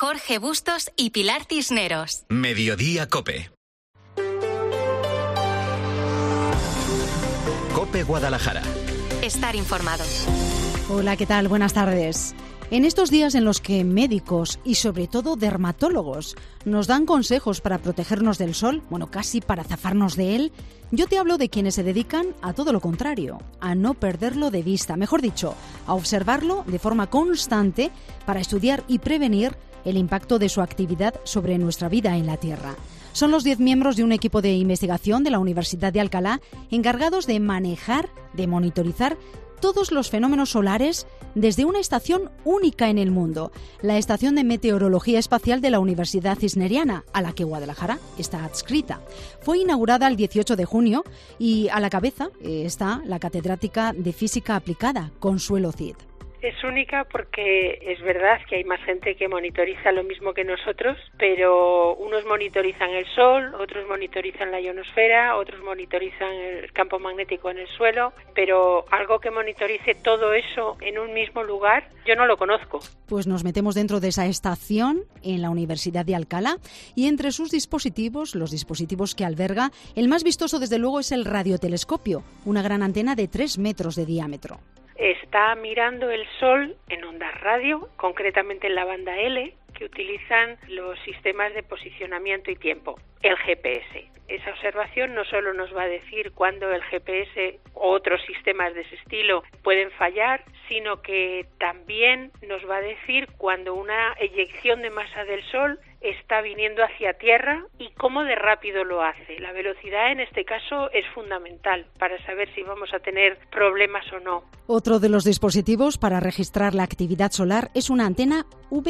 Jorge Bustos y Pilar Cisneros. Mediodía COPE. COPE Guadalajara. Estar informado. Hola, ¿qué tal? Buenas tardes. En estos días en los que médicos y sobre todo dermatólogos nos dan consejos para protegernos del sol, bueno, casi para zafarnos de él, yo te hablo de quienes se dedican a todo lo contrario, a no perderlo de vista, mejor dicho, a observarlo de forma constante para estudiar y prevenir el impacto de su actividad sobre nuestra vida en la Tierra. Son los 10 miembros de un equipo de investigación de la Universidad de Alcalá encargados de manejar, de monitorizar todos los fenómenos solares desde una estación única en el mundo, la Estación de Meteorología Espacial de la Universidad Cisneriana, a la que Guadalajara está adscrita. Fue inaugurada el 18 de junio y a la cabeza está la catedrática de Física Aplicada, Consuelo Cid. Es única porque es verdad que hay más gente que monitoriza lo mismo que nosotros, pero unos monitorizan el sol, otros monitorizan la ionosfera, otros monitorizan el campo magnético en el suelo, pero algo que monitorice todo eso en un mismo lugar, yo no lo conozco. Pues nos metemos dentro de esa estación en la Universidad de Alcalá y entre sus dispositivos, los dispositivos que alberga, el más vistoso desde luego es el radiotelescopio, una gran antena de 3 metros de diámetro. Está mirando el sol en ondas radio, concretamente en la banda L, que utilizan los sistemas de posicionamiento y tiempo, el GPS. Esa observación no solo nos va a decir cuándo el GPS o otros sistemas de ese estilo pueden fallar, sino que también nos va a decir cuando una eyección de masa del Sol está viniendo hacia Tierra y cómo de rápido lo hace. La velocidad en este caso es fundamental para saber si vamos a tener problemas o no. Otro de los dispositivos para registrar la actividad solar es una antena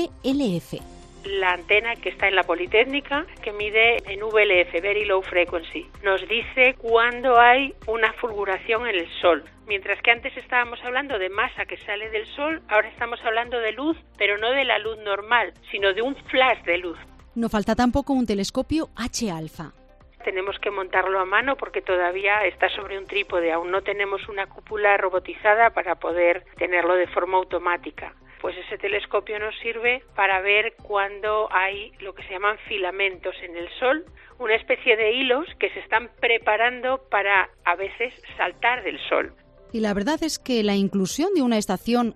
VLF. La antena que está en la Politécnica, que mide en VLF, Very Low Frequency, nos dice cuándo hay una fulguración en el Sol. Mientras que antes estábamos hablando de masa que sale del Sol, ahora estamos hablando de luz, pero no de la luz normal, sino de un flash de luz. No falta tampoco un telescopio H-alfa. Tenemos que montarlo a mano porque todavía está sobre un trípode, aún no tenemos una cúpula robotizada para poder tenerlo de forma automática. Pues ese telescopio nos sirve para ver cuando hay lo que se llaman filamentos en el Sol, una especie de hilos que se están preparando para a veces saltar del Sol. Y la verdad es que la inclusión de una estación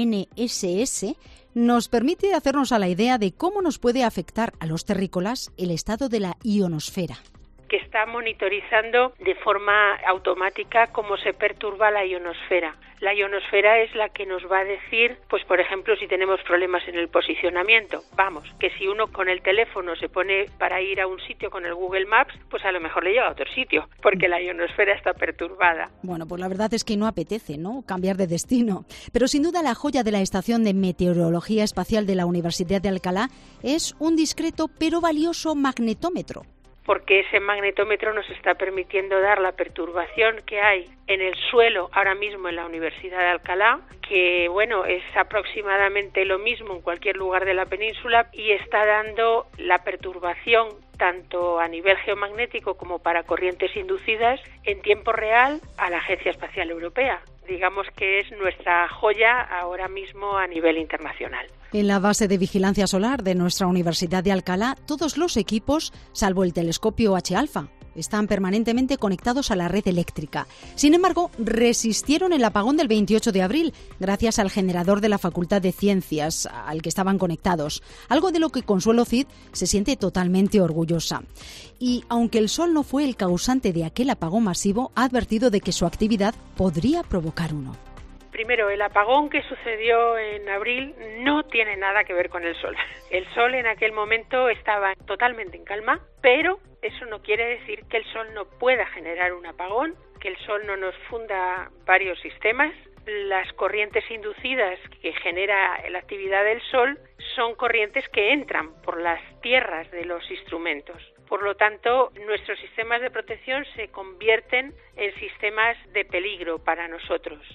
GNSS nos permite hacernos a la idea de cómo nos puede afectar a los terrícolas el estado de la ionosfera, que está monitorizando de forma automática cómo se perturba la ionosfera. La ionosfera es la que nos va a decir, pues por ejemplo, si tenemos problemas en el posicionamiento. Vamos, que si uno con el teléfono se pone para ir a un sitio con el Google Maps, pues a lo mejor le lleva a otro sitio, porque la ionosfera está perturbada. Bueno, pues la verdad es que no apetece, ¿no?, cambiar de destino. Pero sin duda la joya de la Estación de Meteorología Espacial de la Universidad de Alcalá es un discreto pero valioso magnetómetro. Porque ese magnetómetro nos está permitiendo dar la perturbación que hay en el suelo ahora mismo en la Universidad de Alcalá, que bueno, es aproximadamente lo mismo en cualquier lugar de la península y está dando la perturbación tanto a nivel geomagnético como para corrientes inducidas en tiempo real a la Agencia Espacial Europea. Digamos que es nuestra joya ahora mismo a nivel internacional. En la base de vigilancia solar de nuestra Universidad de Alcalá, todos los equipos, salvo el telescopio H-alfa, están permanentemente conectados a la red eléctrica. Sin embargo, resistieron el apagón del 28 de abril gracias al generador de la Facultad de Ciencias al que estaban conectados, algo de lo que Consuelo Cid se siente totalmente orgullosa. Y aunque el Sol no fue el causante de aquel apagón masivo, ha advertido de que su actividad podría provocar uno. Primero, el apagón que sucedió en abril no tiene nada que ver con el Sol. El Sol en aquel momento estaba totalmente en calma, pero eso no quiere decir que el Sol no pueda generar un apagón, que el Sol no nos funda varios sistemas. Las corrientes inducidas que genera la actividad del Sol son corrientes que entran por las tierras de los instrumentos. Por lo tanto, nuestros sistemas de protección se convierten en sistemas de peligro para nosotros.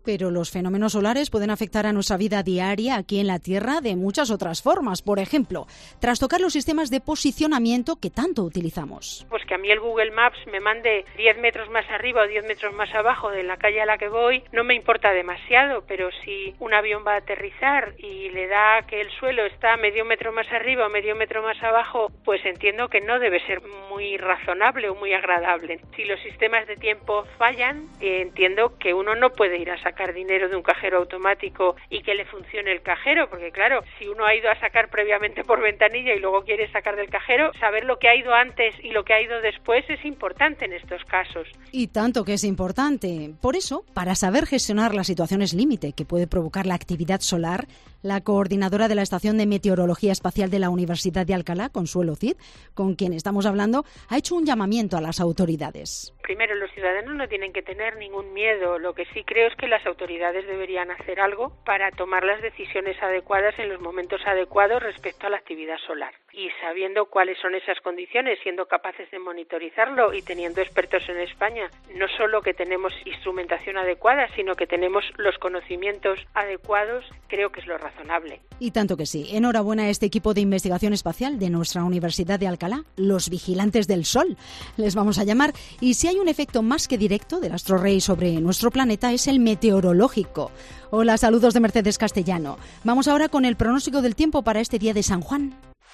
Pero los fenómenos solares pueden afectar a nuestra vida diaria aquí en la Tierra de muchas otras formas. Por ejemplo, trastocar los sistemas de posicionamiento que tanto utilizamos. Pues que a mí el Google Maps me mande 10 metros más arriba o 10 metros más abajo de la calle a la que voy, no me importa demasiado, pero si un avión va a aterrizar y le da que el suelo está medio metro más arriba o medio metro más abajo, pues entiendo que no debe ser muy razonable o muy agradable. Si los sistemas de tiempo fallan, entiendo que uno no puede ir a sacar dinero de un cajero automático y que le funcione el cajero, porque claro, si uno ha ido a sacar previamente por ventanilla y luego quiere sacar del cajero, saber lo que ha ido antes y lo que ha ido después es importante en estos casos. Y tanto que es importante. Por eso, para saber gestionar las situaciones límite que puede provocar la actividad solar, la coordinadora de la Estación de Meteorología Espacial de la Universidad de Alcalá, Consuelo Cid, con quien estamos hablando, ha hecho un llamamiento a las autoridades. Primero, los ciudadanos no tienen que tener ningún miedo. Lo que sí creo es que las autoridades deberían hacer algo para tomar las decisiones adecuadas en los momentos adecuados respecto a la actividad solar. Y sabiendo cuáles son esas condiciones, siendo capaces de monitorizarlo y teniendo expertos en España, no solo que tenemos instrumentación adecuada, sino que tenemos los conocimientos adecuados, creo que es lo razonable. Y tanto que sí. Enhorabuena a este equipo de investigación espacial de nuestra Universidad de Alcalá, los vigilantes del Sol, les vamos a llamar. Y si hay un efecto más que directo del astro rey sobre nuestro planeta, es el meteorológico. Hola, saludos de Mercedes Castellano. Vamos ahora con el pronóstico del tiempo para este día de San Juan.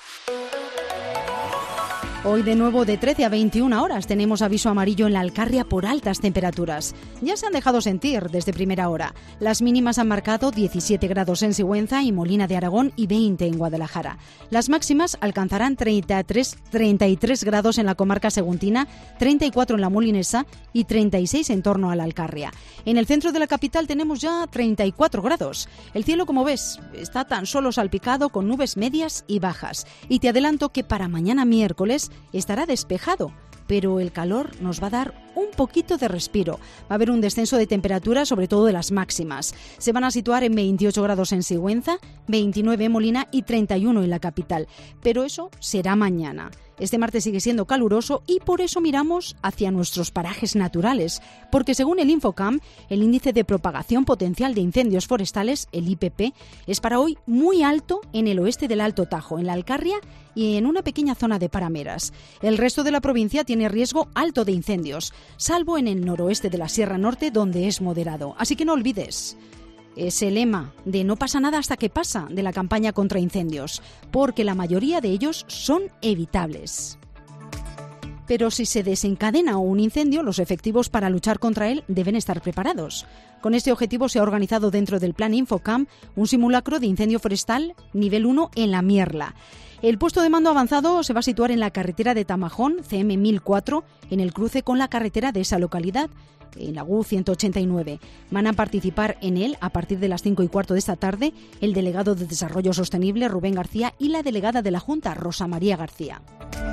Hoy de nuevo de 13 a 21 horas tenemos aviso amarillo en la Alcarria por altas temperaturas. Ya se han dejado sentir desde primera hora. Las mínimas han marcado 17 grados en Sigüenza y Molina de Aragón y 20 en Guadalajara. Las máximas alcanzarán 33 grados en la comarca seguntina, 34 en la Molinesa y 36 en torno a la Alcarria. En el centro de la capital tenemos ya 34 grados. El cielo, como ves, está tan solo salpicado con nubes medias y bajas. Y te adelanto que para mañana miércoles estará despejado, pero el calor nos va a dar un poquito de respiro. Va a haber un descenso de temperatura, sobre todo de las máximas. Se van a situar en 28 grados en Sigüenza, 29 en Molina y 31 en la capital. Pero eso será mañana. Este martes sigue siendo caluroso y por eso miramos hacia nuestros parajes naturales, porque según el Infocam, el índice de propagación potencial de incendios forestales, el IPP, es para hoy muy alto en el oeste del Alto Tajo, en la Alcarria y en una pequeña zona de Parameras. El resto de la provincia tiene riesgo alto de incendios, salvo en el noroeste de la Sierra Norte, donde es moderado. Así que no olvides ese lema de no pasa nada hasta que pasa de la campaña contra incendios, porque la mayoría de ellos son evitables. Pero si se desencadena un incendio, los efectivos para luchar contra él deben estar preparados. Con este objetivo se ha organizado dentro del Plan Infocam un simulacro de incendio forestal nivel 1 en la Mierla. El puesto de mando avanzado se va a situar en la carretera de Tamajón, CM 1004, en el cruce con la carretera de esa localidad, en la GU 189. Van a participar en él, a partir de las 5:15 de esta tarde, el delegado de Desarrollo Sostenible, Rubén García, y la delegada de la Junta, Rosa María García.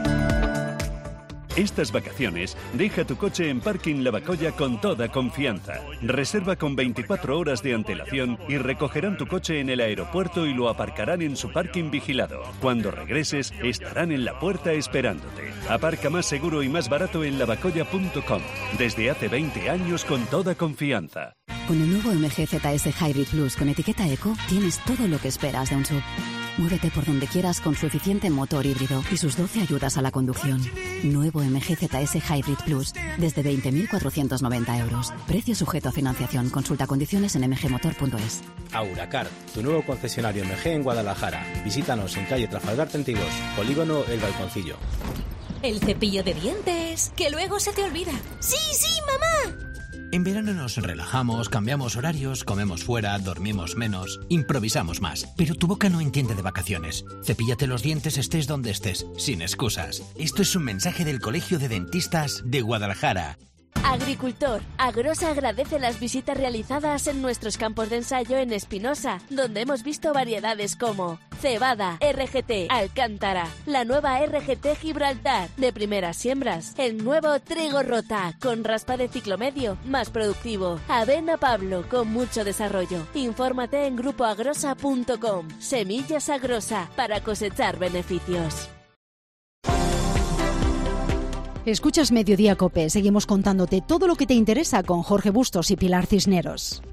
Estas vacaciones, deja tu coche en Parking Lavacolla con toda confianza. Reserva con 24 horas de antelación y recogerán tu coche en el aeropuerto y lo aparcarán en su parking vigilado. Cuando regreses, estarán en la puerta esperándote. Aparca más seguro y más barato en lavacolla.com. Desde hace 20 años con toda confianza. Con el nuevo MG ZS Hybrid Plus con etiqueta Eco, tienes todo lo que esperas de un SUV. Muévete por donde quieras con su eficiente motor híbrido y sus 12 ayudas a la conducción. Nuevo MG ZS Hybrid Plus, desde 20.490 euros. Precio sujeto a financiación. Consulta condiciones en mgmotor.es. Auracar, tu nuevo concesionario MG en Guadalajara. Visítanos en calle Trafalgar 32, Polígono El Balconcillo. El cepillo de dientes, que luego se te olvida. ¡Sí, sí, mamá! En verano nos relajamos, cambiamos horarios, comemos fuera, dormimos menos, improvisamos más. Pero tu boca no entiende de vacaciones. Cepíllate los dientes estés donde estés, sin excusas. Esto es un mensaje del Colegio de Dentistas de Guadalajara. Agricultor, Agrosa agradece las visitas realizadas en nuestros campos de ensayo en Espinosa, donde hemos visto variedades como cebada, RGT, Alcántara, la nueva RGT Gibraltar, de primeras siembras, el nuevo trigo rota, con raspa de ciclo medio, más productivo, avena Pablo, con mucho desarrollo. Infórmate en grupoagrosa.com. Semillas Agrosa, para cosechar beneficios. Escuchas Mediodía COPE. Seguimos contándote todo lo que te interesa con Jorge Bustos y Pilar Cisneros.